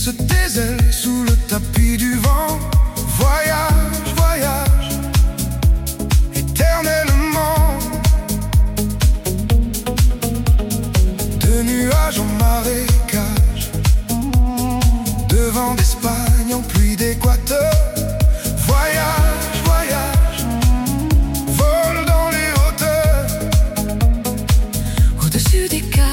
glisse tes ailes sous le tapis du vent. Voyage, voyage, éternellement. De nuages en marécage, de vent d'Espagne en pluie d'Équateur. Voyage, voyage, vole dans les hauteurs. Au-dessus des caves